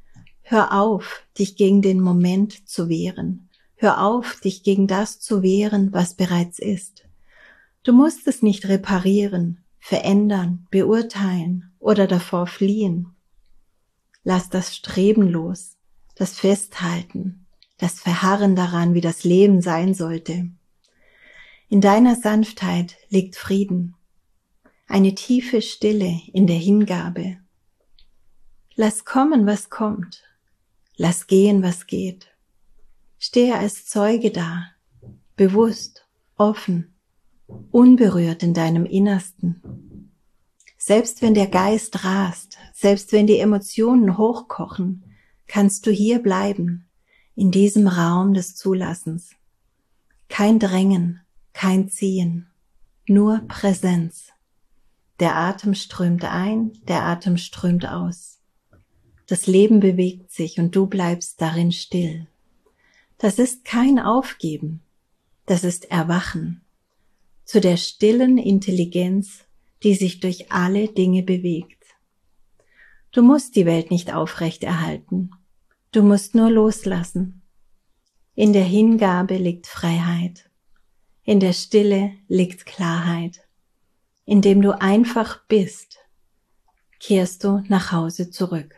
Hör auf, dich gegen den Moment zu wehren. Hör auf, dich gegen das zu wehren, was bereits ist. Du musst es nicht reparieren, verändern, beurteilen oder davor fliehen. Lass das Streben los, das Festhalten, das Verharren daran, wie das Leben sein sollte. In deiner Sanftheit liegt Frieden, eine tiefe Stille in der Hingabe. Lass kommen, was kommt. Lass gehen, was geht. Stehe als Zeuge da, bewusst, offen, unberührt in deinem Innersten. Selbst wenn der Geist rast, selbst wenn die Emotionen hochkochen, kannst du hier bleiben, in diesem Raum des Zulassens. Kein Drängen, kein Ziehen, nur Präsenz. Der Atem strömt ein, der Atem strömt aus. Das Leben bewegt sich und du bleibst darin still. Das ist kein Aufgeben, das ist Erwachen zu der stillen Intelligenz, die sich durch alle Dinge bewegt. Du musst die Welt nicht aufrechterhalten, du musst nur loslassen. In der Hingabe liegt Freiheit, in der Stille liegt Klarheit. Indem du einfach bist, kehrst du nach Hause zurück.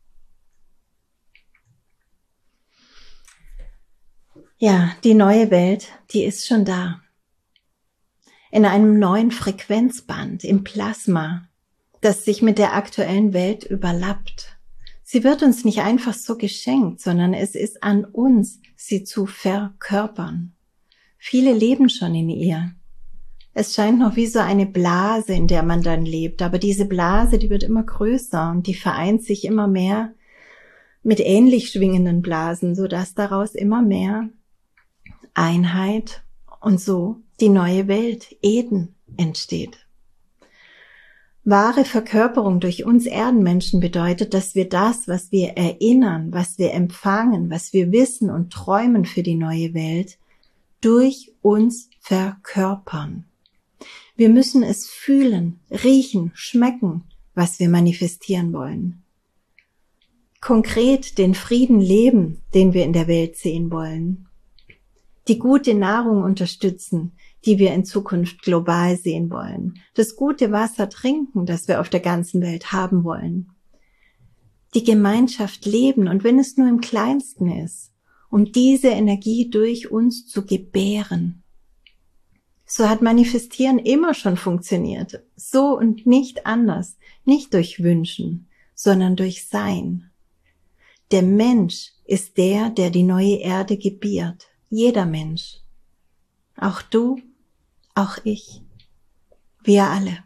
Ja, die neue Welt, die ist schon da. In einem neuen Frequenzband, im Plasma, das sich mit der aktuellen Welt überlappt. Sie wird uns nicht einfach so geschenkt, sondern es ist an uns, sie zu verkörpern. Viele leben schon in ihr. Es scheint noch wie so eine Blase, in der man dann lebt, aber diese Blase, die wird immer größer und die vereint sich immer mehr mit ähnlich schwingenden Blasen, sodass daraus immer mehr Einheit und so die neue Welt, Eden, entsteht. Wahre Verkörperung durch uns Erdenmenschen bedeutet, dass wir das, was wir erinnern, was wir empfangen, was wir wissen und träumen für die neue Welt, durch uns verkörpern. Wir müssen es fühlen, riechen, schmecken, was wir manifestieren wollen. Konkret den Frieden leben, den wir in der Welt sehen wollen. Die gute Nahrung unterstützen, die wir in Zukunft global sehen wollen. Das gute Wasser trinken, das wir auf der ganzen Welt haben wollen. Die Gemeinschaft leben und wenn es nur im Kleinsten ist, um diese Energie durch uns zu gebären. So hat Manifestieren immer schon funktioniert. So und nicht anders. Nicht durch Wünschen, sondern durch Sein. Der Mensch ist der, der die neue Erde gebiert. Jeder Mensch. Auch du, auch ich. Wir alle.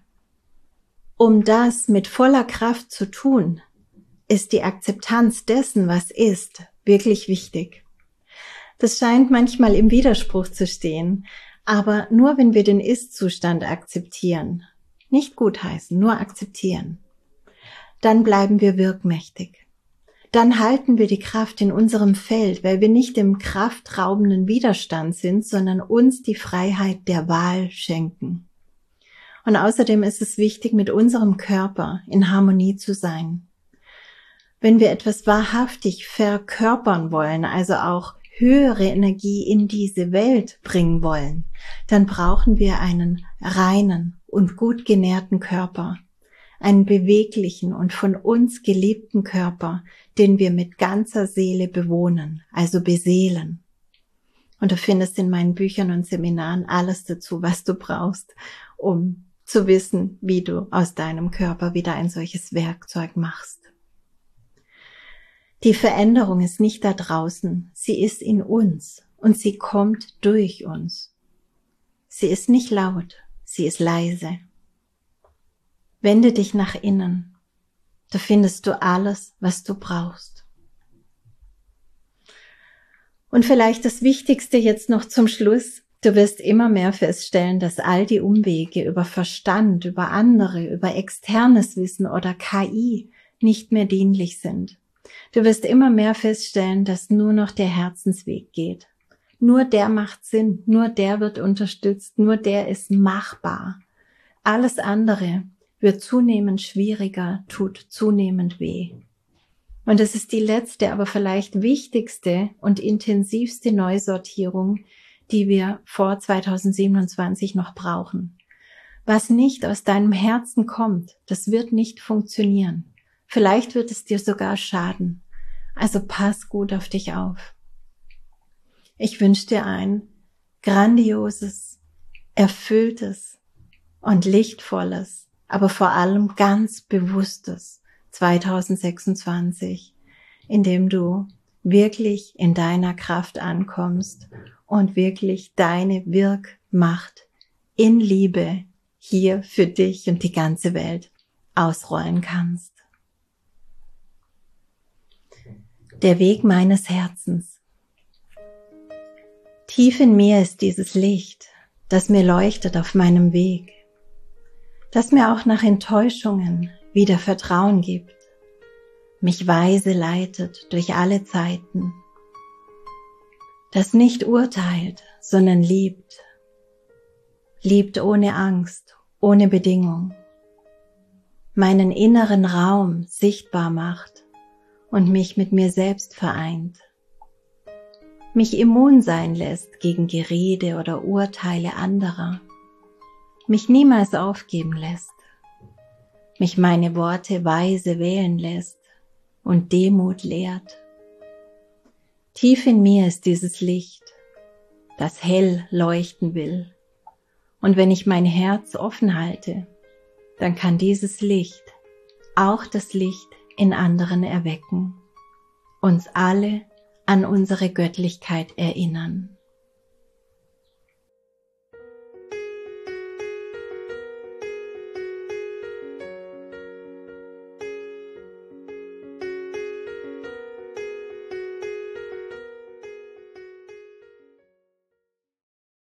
Um das mit voller Kraft zu tun, ist die Akzeptanz dessen, was ist, wirklich wichtig. Das scheint manchmal im Widerspruch zu stehen, aber nur wenn wir den Ist-Zustand akzeptieren, nicht gutheißen, nur akzeptieren, dann bleiben wir wirkmächtig. Dann halten wir die Kraft in unserem Feld, weil wir nicht im kraftraubenden Widerstand sind, sondern uns die Freiheit der Wahl schenken. Und außerdem ist es wichtig, mit unserem Körper in Harmonie zu sein. Wenn wir etwas wahrhaftig verkörpern wollen, also auch höhere Energie in diese Welt bringen wollen, dann brauchen wir einen reinen und gut genährten Körper. Einen beweglichen und von uns geliebten Körper, den wir mit ganzer Seele bewohnen, also beseelen. Und du findest in meinen Büchern und Seminaren alles dazu, was du brauchst, um zu wissen, wie du aus deinem Körper wieder ein solches Werkzeug machst. Die Veränderung ist nicht da draußen, sie ist in uns und sie kommt durch uns. Sie ist nicht laut, sie ist leise. Wende dich nach innen, da findest du alles, was du brauchst. Und vielleicht das Wichtigste jetzt noch zum Schluss, du wirst immer mehr feststellen, dass all die Umwege über Verstand, über andere, über externes Wissen oder K I nicht mehr dienlich sind. Du wirst immer mehr feststellen, dass nur noch der Herzensweg geht. Nur der macht Sinn, nur der wird unterstützt, nur der ist machbar. Alles andere wird zunehmend schwieriger, tut zunehmend weh. Und es ist die letzte, aber vielleicht wichtigste und intensivste Neusortierung, die wir vor zweitausendsiebenundzwanzig noch brauchen. Was nicht aus deinem Herzen kommt, das wird nicht funktionieren. Vielleicht wird es dir sogar schaden. Also pass gut auf dich auf. Ich wünsche dir ein grandioses, erfülltes und lichtvolles, aber vor allem ganz bewusstes zweitausendsechsundzwanzig, in dem du wirklich in deiner Kraft ankommst und wirklich deine Wirkmacht in Liebe hier für dich und die ganze Welt ausrollen kannst. Der Weg meines Herzens. Tief in mir ist dieses Licht, das mir leuchtet auf meinem Weg, das mir auch nach Enttäuschungen wieder Vertrauen gibt, mich weise leitet durch alle Zeiten, das nicht urteilt, sondern liebt, liebt ohne Angst, ohne Bedingung, meinen inneren Raum sichtbar macht und mich mit mir selbst vereint, mich immun sein lässt gegen Gerede oder Urteile anderer, mich niemals aufgeben lässt, mich meine Worte weise wählen lässt und Demut lehrt. Tief in mir ist dieses Licht, das hell leuchten will. Und wenn ich mein Herz offen halte, dann kann dieses Licht auch das Licht in anderen erwecken, uns alle an unsere Göttlichkeit erinnern.